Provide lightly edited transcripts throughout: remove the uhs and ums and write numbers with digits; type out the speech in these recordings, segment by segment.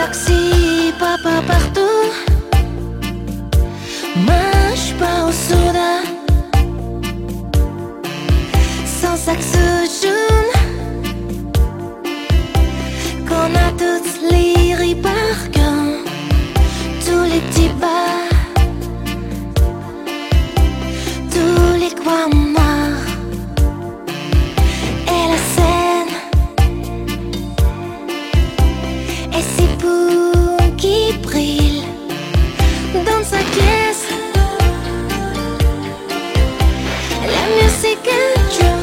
taxi, papa partout. Mange pas au soda, sans saxe jaune, qu'on a toutes les ribarquins, tous les petits bars, tous les coins noirs et la scène. Et ces bouts qui brillent dans sa caisse. La musique joue,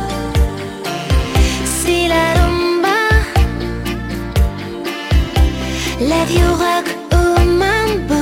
c'est la rumba, la vieux rock au mambo.